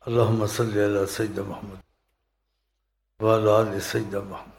اللہم صلی علی سیدنا محمد وعلی آل سیدنا محمد۔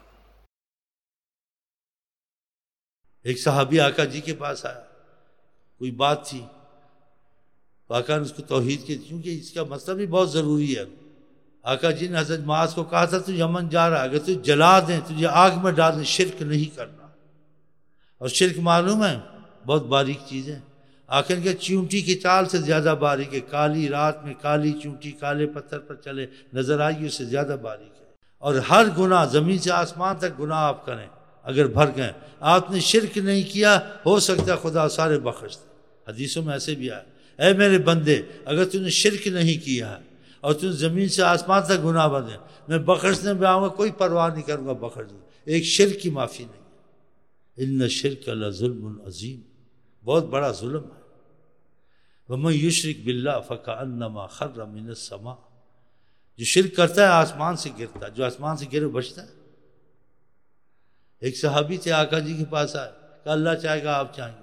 ایک صحابی آقا جی کے پاس آیا، کوئی بات تھی، آقا نے اس کو توحید کی، کیونکہ اس کا مسئلہ بھی بہت ضروری ہے۔ آقا جی نے حضرت معاذ کو کہا تھا تو یمن جا رہا ہے، اگر تجھے جلا دیں، تجھے آگ میں ڈال دیں، شرک نہیں کرنا۔ اور شرک معلوم ہے بہت باریک چیز ہے۔ آقا نے کہا چیونٹی کی چال سے زیادہ باریک ہے، کالی رات میں کالی چیونٹی کالے پتھر پر چلے نظر آئی، اس سے زیادہ باریک ہے۔ اور ہر گناہ زمین سے آسمان تک گناہ آپ کریں، اگر بھر گئے، آپ نے شرک نہیں کیا، ہو سکتا ہے خدا سارے بخش دے۔ حدیثوں میں ایسے بھی آیا، اے میرے بندے، اگر تم نے شرک نہیں کیا ہے اور تم زمین سے آسمان تک گناہ بندے، میں بخشنے میں آؤں گا، کوئی پرواہ نہیں کروں گا، بخش دوں۔ ایک شرک کی معافی نہیں ہے۔ ان الشرک لظلم عظیم، بہت بڑا ظلم ہے۔ ومن یشرک باللہ فکأنما خر من السماء، جو شرک کرتا ہے آسمان سے گرتا ہے، جو آسمان سے گرے بچتا ہے۔ ایک صحابی تھے آقا جی کے پاس آئے، کہا اللہ چاہے گا آپ چاہیں گے۔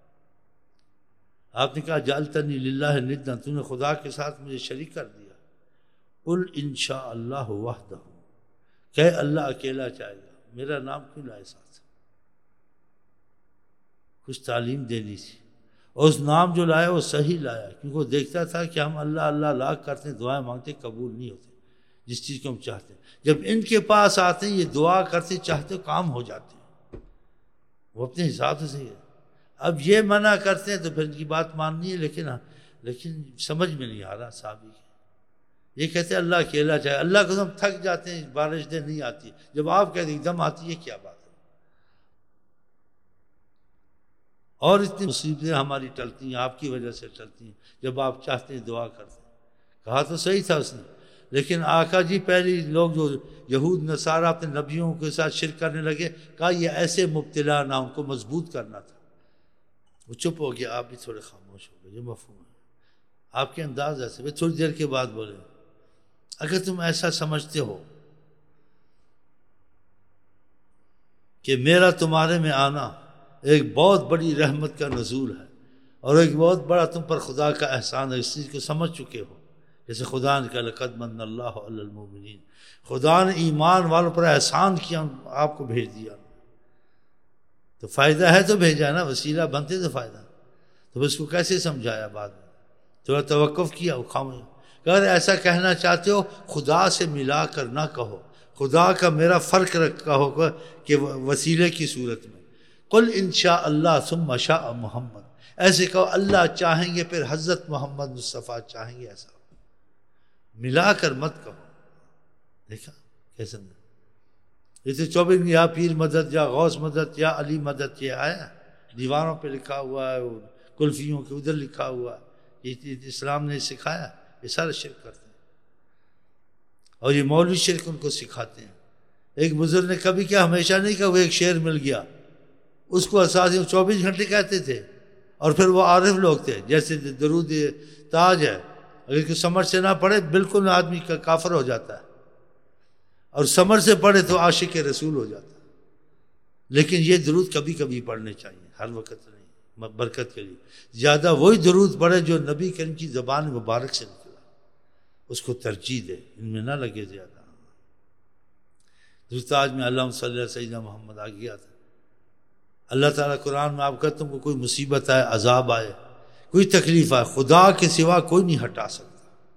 آپ نے کہا جعلتنی للہ ندا، تو نے خدا کے ساتھ مجھے شریک کر دیا۔ قل ان شاء اللہ وحدہ، کہ اللہ اکیلا چاہے گا، میرا نام کیوں لائے ساتھ؟ کچھ تعلیم دینی تھی، اور اس نام جو لایا وہ صحیح لایا، کیونکہ وہ دیکھتا تھا کہ ہم اللہ اللہ لا کرتے ہیں، دعائیں مانگتے قبول نہیں ہوتے جس چیز کو ہم چاہتے ہیں۔ جب ان کے پاس آتے ہیں یہ دعا کرتے چاہتے کام ہو جاتے ہیں، وہ اپنے حساب سے صحیح ہے۔ اب یہ منع کرتے ہیں تو پھر ان کی بات ماننی ہے، لیکن سمجھ میں نہیں آ رہا صحابی کے۔ یہ کہتے ہیں اللہ اکیلا چاہے، اللہ کو ہم تھک جاتے ہیں، بارش دن نہیں آتی، جب آپ کہتے ہیں ایک دم آتی ہے، کیا بات ہے؟ اور اتنی مصیبتیں ہماری ٹلتی ہیں، آپ کی وجہ سے ٹلتی ہیں، جب آپ چاہتے ہیں دعا کرتے ہیں۔ کہا تو صحیح تھا اس نے، لیکن آقا جی پہلی لوگ جو یہود نصارہ اپنے نبیوں کے ساتھ شرک کرنے لگے، کہا یہ ایسے مبتلا نہ، ان کو مضبوط کرنا تھا۔ وہ چپ ہو گیا، آپ بھی تھوڑے خاموش ہو گئے، یہ مفہوم ہے۔ آپ کے انداز ایسے، وہ تھوڑی دیر کے بعد بولے اگر تم ایسا سمجھتے ہو کہ میرا تمہارے میں آنا ایک بہت بڑی رحمت کا نزول ہے اور ایک بہت بڑا تم پر خدا کا احسان ہے، اس چیز کو سمجھ چکے ہو، جیسے خدا نے کہا لقد من اللہ علی المؤمنین، خدا نے ایمان والوں پر احسان کیا، آپ کو بھیج دیا، تو فائدہ ہے تو بھیجا نا، وسیلہ بنتے تو فائدہ، تو اس کو کیسے سمجھایا بعد میں؟ تھوڑا توقف کیا، وہ خاموش۔ اگر ایسا کہنا چاہتے ہو خدا سے ملا کر نہ کہو، خدا کا میرا فرق رکھا ہوگا کہ وسیلے کی صورت میں، قل انشاء اللہ ثم شاء محمد، ایسے کہو اللہ چاہیں گے پھر حضرت محمد مصطفیٰ چاہیں گے، ایسا ملا کر مت کہو۔ دیکھا کیسے؟ جیسے 24 یا پیر مدد یا غوث مدد یا علی مدد، یہ آیا دیواروں پہ لکھا ہوا ہے، کلفیوں کے ادھر لکھا ہوا ہے، یہ اسلام نے سکھایا، یہ سارے شرک کرتے ہیں، اور یہ مولوی شرک ان کو سکھاتے ہیں۔ ایک بزرگ نے کبھی کیا، ہمیشہ نہیں کہا، وہ ایک شعر مل گیا، اس کو اساسی 24 گھنٹے کہتے تھے، اور پھر وہ عارف لوگ تھے، جیسے درود تاج ہے، اگر کوئی سمجھ سے نہ پڑھے بالکل آدمی کا کافر ہو جاتا ہے، اور سمجھ سے پڑھے تو عاشق رسول ہو جاتا ہے۔ لیکن یہ درود کبھی کبھی پڑھنے چاہیے، ہر وقت نہیں، برکت کے لیے۔ زیادہ وہی درود پڑھے جو نبی کریم کی زبان مبارک سے نکلا، اس کو ترجیح دے، ان میں نہ لگے زیادہ۔ درود تاج میں اللہم صلی اللہ علیہ سیدنا محمد آ گیا تھا۔ اللہ تعالیٰ قرآن میں آپ کہتے ہیں کہ کوئی مصیبت آئے، عذاب آئے، کوئی تکلیف آئے، خدا کے سوا کوئی نہیں ہٹا سکتا،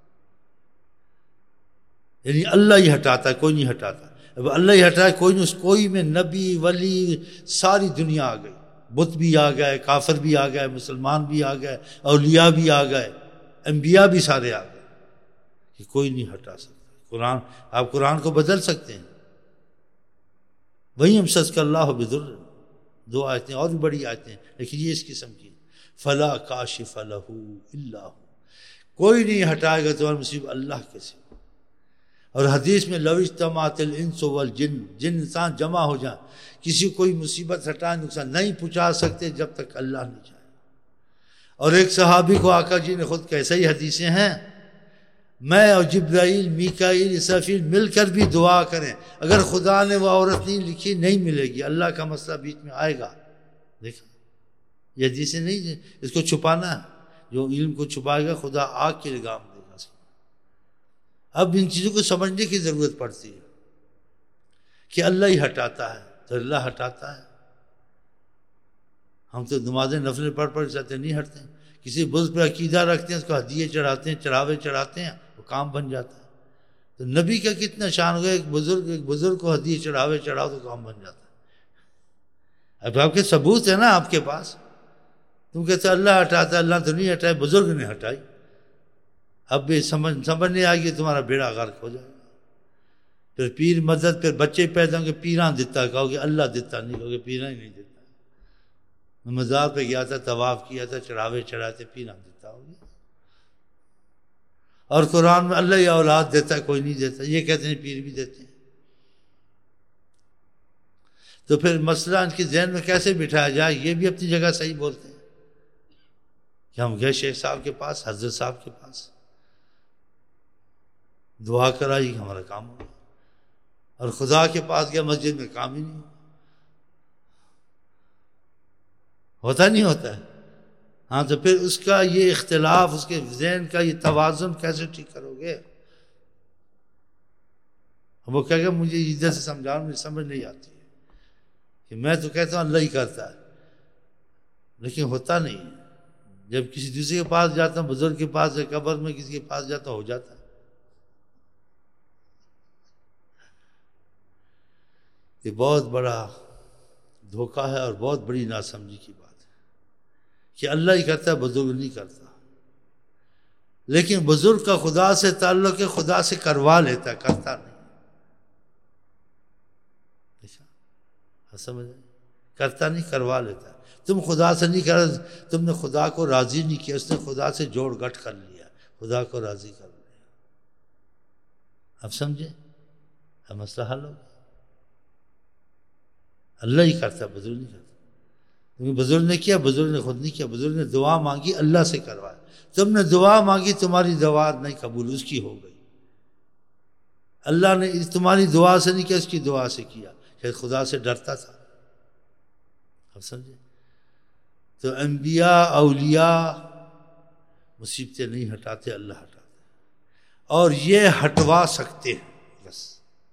یعنی اللہ ہی ہٹاتا ہے، کوئی نہیں ہٹاتا۔ اب اللہ ہی ہٹائے، کوئی نہیں، اس کوئی میں نبی ولی ساری دنیا آ گئی، بت بھی آ گئے، کافر بھی آ گئے، مسلمان بھی آ گئے، اولیاء بھی آ گئے، انبیاء بھی سارے آ گئے، کہ کوئی نہیں ہٹا سکتا۔ قرآن، آپ قرآن کو بدل سکتے ہیں؟ وہی امسسک اللہ بضر، 2 آیتیں اور بھی بڑی آیتیں، لیکن یہ اس قسم کی، فلا کاشف لہ الا ہو، کوئی نہیں ہٹائے گا تمہاری مصیبت اللہ کے سوا۔ اور حدیث میں لو اجتمعت الانس والجن، جن انسان جمع ہو جائیں، کسی کو کوئی مصیبت ہٹائے، نقصان نہیں پہنچا سکتے جب تک اللہ نہیں چاہے۔ اور ایک صحابی کو آقا جی نے خود کیسے ہی حدیثیں ہیں، میں اور جبرائیل میکائیل اسرافیل مل کر بھی دعا کریں، اگر خدا نے وہ عورت نہیں لکھی نہیں ملے گی، اللہ کا مسئلہ بیچ میں آئے گا۔ دیکھا یہ حدیثیں نہیں، اس کو چھپانا ہے، جو علم کو چھپائے گا خدا آگ کی لگام دے گا اس کو۔ اب ان چیزوں کو سمجھنے کی ضرورت پڑتی ہے کہ اللہ ہی ہٹاتا ہے تو اللہ ہٹاتا ہے. ہم تو نمازیں نفلیں پڑھ جاتے نہیں ہٹتے. کسی بزرگ پہ عقیدہ رکھتے ہیں، اس کو ہدیے چڑھاتے ہیں، چڑھاوے چڑھاتے ہیں، وہ کام بن جاتا ہے. تو نبی کا کتنا شان ہوگا، ایک بزرگ کو ہدیے چڑھاوے چڑھاؤ تو کام بن جاتا ہے. اب آپ کے ثبوت ہے نا آپ کے پاس. تم کہتے اللہ ہٹاتا ہے، اللہ تو نہیں ہٹائے، بزرگ نے ہٹائی. اب بھی سمجھ نہیں آئے گی، تمہارا بیڑا غرق ہو جائے گا. پھر پیر مدد، پھر بچے پیدا ہوں گے پیراں دیتا، کہو گے اللہ دیتا نہیں، کہو گے پیراں ہی نہیں دیتا. میں مزار پہ گیا تھا، طواف کیا تھا، چڑھاوے چڑھاتے، پیراں دیتا ہوگی. اور قرآن میں اللہ ہی اولاد دیتا ہے، کوئی نہیں دیتا. یہ کہتے ہیں پیر بھی دیتے ہیں. تو پھر مسئلہ ان کے ذہن میں کیسے بٹھایا جائے؟ یہ بھی اپنی جگہ صحیح بولتے ہیں کہ ہم گئے شیخ صاحب کے پاس، حضرت صاحب کے پاس، دعا کرائی، ہمارا کام ہو گیا. اور خدا کے پاس گیا، مسجد میں کام ہی نہیں ہوتا نہیں ہوتا ہے. ہاں تو پھر اس کا یہ اختلاف، اس کے ذہن کا یہ توازن کیسے ٹھیک کرو گے؟ وہ کہے گا مجھے ادھر سے سمجھاؤ، مجھے سمجھ نہیں آتی ہے کہ میں تو کہتا ہوں اللہ ہی کرتا ہے، لیکن ہوتا نہیں ہے. جب کسی دوسرے کے پاس جاتا ہوں، بزرگ کے پاس یا قبر میں کسی کے پاس جاتا ہوں، ہو جاتا ہے. یہ بہت بڑا دھوکہ ہے اور بہت بڑی ناسمجھی کی بات ہے کہ اللہ ہی کرتا ہے، بزرگ نہیں کرتا. لیکن بزرگ کا خدا سے تعلق ہے، خدا سے کروا لیتا ہے، کرتا نہیں. سمجھ کرتا نہیں، کروا لیتا ہے. تم خدا سے نہیں کر، تم نے خدا کو راضی نہیں کیا، اس نے خدا سے جوڑ گٹھ کر لیا، خدا کو راضی کر لیا. اب سمجھے؟ اب مسئلہ حل ہو گیا. اللہ ہی کرتا ہے، بزرگ نہیں کرتا. کیونکہ بزرگ نے کیا، بزرگ نے خود نہیں کیا. بزرگ نے دعا مانگی، اللہ سے کروایا. تم نے دعا مانگی، تمہاری دعا نہیں قبول، اس کی ہو گئی. اللہ نے تمہاری دعا سے نہیں کیا، اس کی دعا سے کیا، کہ خدا سے ڈرتا تھا. اب سمجھے؟ تو انبیاء اولیاء مصیبتیں نہیں ہٹاتے، اللہ ہٹاتے. اور یہ ہٹوا سکتے ہیں بس.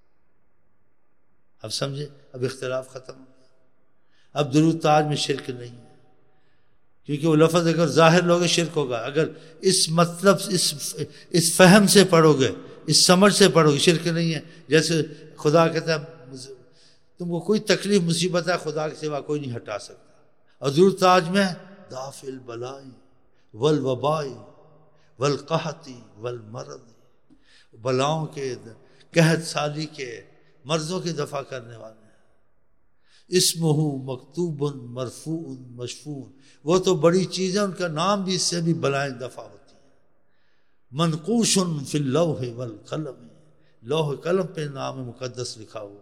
اب سمجھے؟ اب اختلاف ختم ہو گیا. اب درود تاج میں شرک نہیں ہے، کیونکہ وہ لفظ اگر ظاہر لوگے شرک ہوگا. اگر اس مطلب اس فہم سے پڑھو گے، اس سمجھ سے پڑھو گے، شرک نہیں ہے. جیسے خدا کہتا ہے تم کو کوئی تکلیف مصیبت ہے، خدا کے سوا کوئی نہیں ہٹا سکتا. اور درود تاج میں دافع البلاء والوباء والقحط والمرض، بلاؤں کے، قحط سالی کے، مرضوں کے دفع کرنے والے ہیں. اسمہ مکتوب مرفوع مشفون، وہ تو بڑی چیز ہے، ان کا نام بھی، اس سے بھی بلائیں دفع ہوتی ہیں. منقوش فی اللوح والقلم، لوح قلم پہ نام مقدس لکھا ہوا ہے.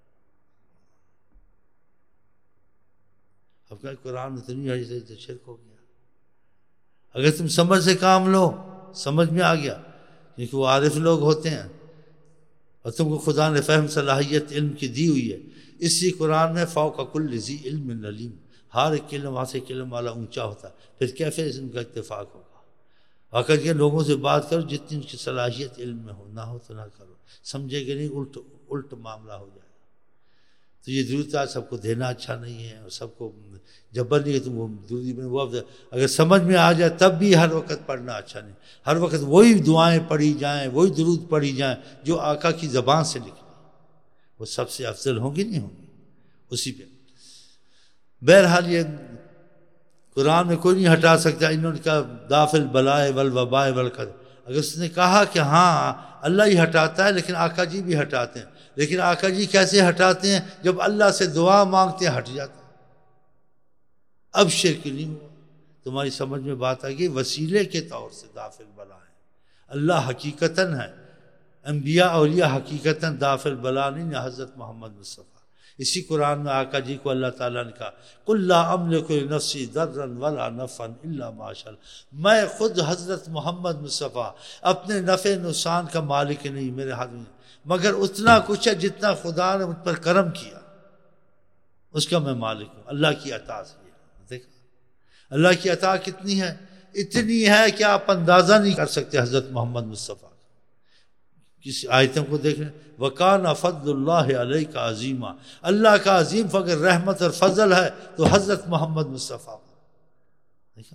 اب کہ قرآن میں تو نہیں ہے، تو شرک ہو گیا. اگر تم سمجھ سے کام لو، سمجھ میں آ گیا، کیونکہ وہ عارف لوگ ہوتے ہیں، اور تم کو خدا نے فہم صلاحیت علم کی دی ہوئی ہے. اسی قرآن میں فوق کل ذی علم علیم، ہر ایک علم وہاں سے علم والا اونچا ہوتا ہے. پھر کیسے ان کا اتفاق ہوگا؟ آ کے لوگوں سے بات کرو جتنی ان کی صلاحیت علم میں ہو، نہ ہو تو نہ کرو. سمجھے گے نہیں، الٹ معاملہ ہو جائے گا. تو یہ درود تاج سب کو دینا اچھا نہیں ہے، اور سب کو جبر نہیں ہے. تم وہ درود میں وہ اگر سمجھ میں آ جائے تب بھی ہر وقت پڑھنا اچھا نہیں. ہر وقت وہی دعائیں پڑھی جائیں، وہی درود پڑھی جائیں جو آقا کی زبان سے نکلی، وہ سب سے افضل ہوں گی نہیں ہوں گی اسی پہ. بہرحال یہ قرآن میں کوئی نہیں ہٹا سکتا. انہوں نے کہا دافع البلاء والوباء والقحط. اگر اس نے کہا کہ ہاں اللہ ہی ہٹاتا ہے، لیکن آقا جی بھی ہٹاتے ہیں. لیکن آقا جی کیسے ہٹاتے ہیں؟ جب اللہ سے دعا مانگتے ہیں ہٹ جاتا ہے. اب شرک نہیں ہوا. تمہاری سمجھ میں بات آ گئی. وسیلے کے طور سے دافع البلاء ہے، اللہ حقیقتاً ہے. انبیاء اولیاء حقیقتاً دافع البلاء نہیں. حضرت محمد مصطفیٰ، اسی قرآن میں آقا جی کو اللہ تعالیٰ نے کہا قل لا املک لنفسی ضرا ولا نفعا الا ما شاء اللہ. میں خود حضرت محمد مصطفیٰ اپنے نفع نقصان کا مالک نہیں، میرے ہاتھ میں، مگر اتنا کچھ ہے جتنا خدا نے مجھ پر کرم کیا اس کا میں مالک ہوں. اللہ کی عطا سے دیکھا، اللہ کی عطا کتنی ہے، اتنی ہے کہ آپ اندازہ نہیں کر سکتے حضرت محمد مصطفیٰ. کسی آیتوں کو دیکھ لیں، وَكَانَ فَضْلُ اللَّهِ عَلَيْكَ عَظِيمًا، اللہ کا عظیم فضل رحمت اور فضل ہے تو حضرت محمد مصطفیٰ پر۔ دیکھا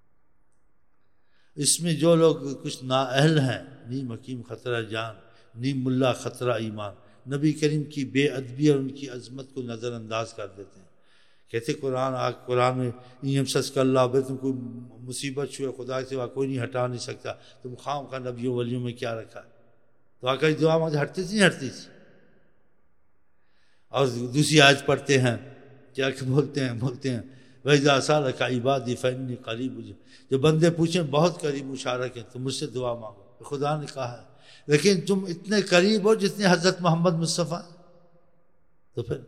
اس میں جو لوگ کچھ نااہل ہیں، نیم حکیم خطرہ جان، نیم ملا خطرہ ایمان، نبی کریم کی بے ادبی اور ان کی عظمت کو نظر انداز کر دیتے ہیں۔ کہتے قرآن میں این یمسسک اللہ بے، تم کوئی مصیبت چھوئے خدا کے سوا کوئی نہیں ہٹا نہیں سکتا، تم خام کا نبیوں ولیوں میں کیا رکھا ہے؟ تو آقا کی دعا مانگتے ہٹتی تھی نہیں ہٹتی تھی۔ اور دوسری آیت پڑھتے ہیں کیا کہ بولتے ہیں وَإِذَا سَأَلَكَ عِبَادِي فَإِنِّي قَرِيبٌ، جو بندے پوچھیں بہت قریب مشارک ہیں تو مجھ سے دعا مانگو، خدا نے کہا ہے، لیکن تم اتنے قریب ہو جتنے حضرت محمد مصطفیٰ، تو پھر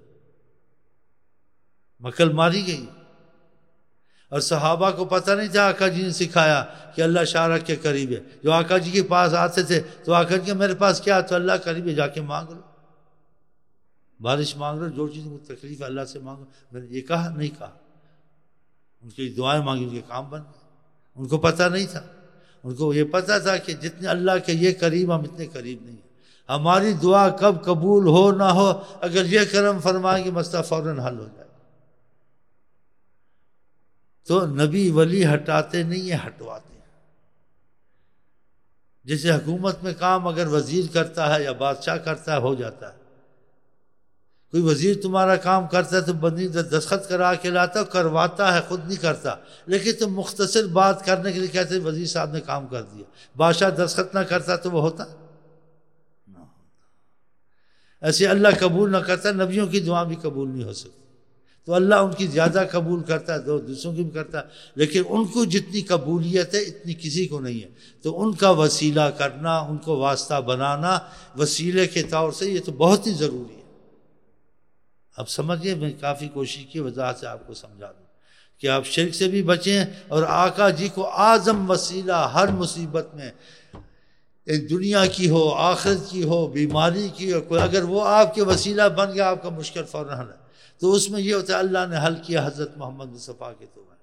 مکل ماری گئی۔ اور صحابہ کو پتہ نہیں تھا، آقا جی نے سکھایا کہ اللہ شارک کے قریب ہے۔ جو آقا جی کے پاس آتے تھے تو آقا جی میرے پاس کیا، تو اللہ قریب ہے، جا کے مانگ لو، بارش مانگ لو، جو چیز کو تکلیف ہے اللہ سے مانگو۔ میں نے یہ کہا نہیں کہا، ان کی دعائیں مانگی، ان کے کام بن گئے۔ ان کو پتہ نہیں تھا، ان کو یہ پتہ تھا کہ جتنے اللہ کے یہ قریب ہم اتنے قریب نہیں ہیں۔ ہماری دعا کب قبول ہو نہ ہو، اگر یہ کرم فرمائیں کہ مسئلہ فوراً حل ہو جائے۔ تو نبی ولی ہٹاتے نہیں ہیں، ہٹواتے ہیں۔ جیسے حکومت میں کام اگر وزیر کرتا ہے یا بادشاہ کرتا ہے ہو جاتا ہے۔ کوئی وزیر تمہارا کام کرتا ہے تو بندی دستخط کرا کے لاتا ہے، کرواتا ہے، خود نہیں کرتا، لیکن تم مختصر بات کرنے کے لیے کہتے ہیں وزیر صاحب نے کام کر دیا۔ بادشاہ دستخط نہ کرتا تو وہ ہوتا نہ ہوتا۔ ایسے اللہ قبول نہ کرتا، نبیوں کی دعا بھی قبول نہیں ہو سکتی۔ تو اللہ ان کی زیادہ قبول کرتا ہے، دوسروں کی بھی کرتا ہے، لیکن ان کو جتنی قبولیت ہے اتنی کسی کو نہیں ہے۔ تو ان کا وسیلہ کرنا، ان کو واسطہ بنانا وسیلے کے طور سے، یہ تو بہت ہی ضروری ہے۔ اب سمجھیے، میں کافی کوشش کی وضاحت سے آپ کو سمجھا دوں کہ آپ شرک سے بھی بچیں اور آقا جی کو اعظم وسیلہ ہر مصیبت میں، دنیا کی ہو، آخرت کی ہو، بیماری کی ہو، کوئی اگر وہ آپ کے وسیلہ بن گیا آپ کا مشکل فوراً حل ہے۔ تو اس میں یہ ہوتا ہے اللہ نے حل کیا حضرت محمد مصطفیٰ کے تو